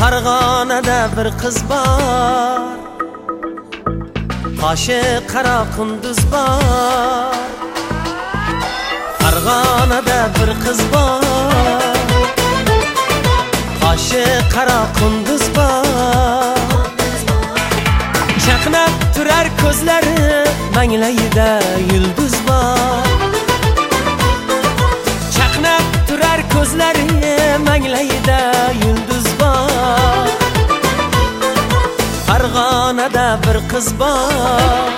Farg'onada bir qiz bor, qoshi qora qunduz bor. Farg'onada bir qiz bor, qoshi qora qunduz bor. Chaqnab turar ko'zlari, manglayida yulduz bor. Chaqnab turar ko'zlari, manglayida yulduz bor. Farg'onada bir qiz bor.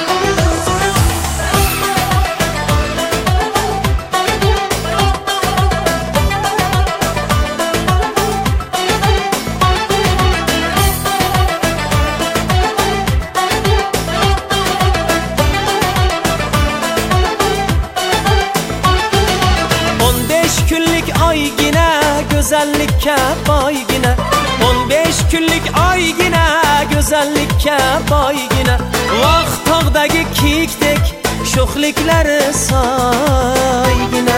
Oygina go'zallikka boygina, 15 kunlik oygina go'zallikka boygina. Vaqt tog'dagi kiyikdek sho'xliklari soygina.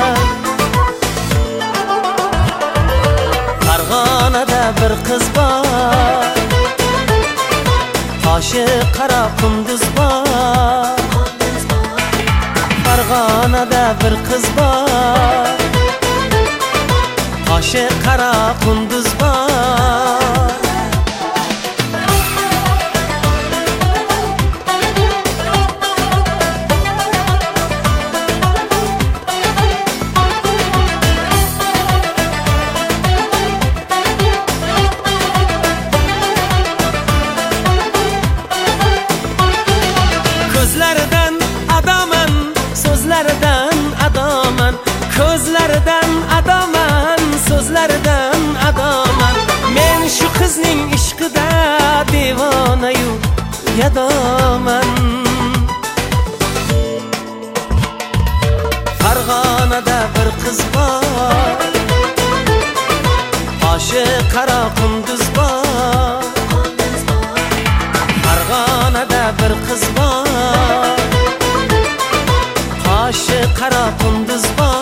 Farg'onada bir qiz bor, qoshi qora qunduz bor. Farg'onada bir qiz bor, qoshi qora qunduz bor. Ko'zlaridan adoman, so'zlaridan adoman, ko'zlaridan adoman, so'zlaridan adoman. Men shu qizning ishqida devona-yu gadoman. Farg'onada bir qiz bor, qoshi qora qunduz bor. Farg'onada bir qiz bor, qoshi qora qunduz bor.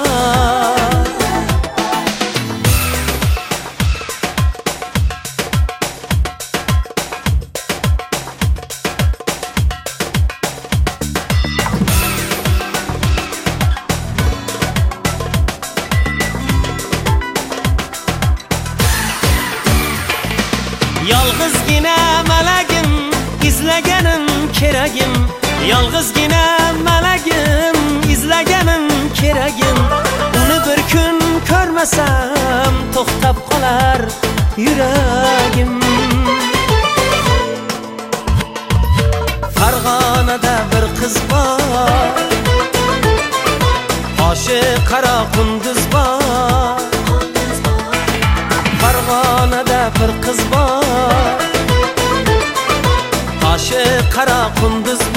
Yolg'izgina malagim, izlaganim keragim. Yolg'izgina malagim, izlaganim keragim. Uni bir kun ko'rmasam to'xtab qolar yuragim. Farg'onada bir qiz bor, qoshi qora qunduz bor. Farg'onada bir qiz bor, qoshi qora qunduz bor.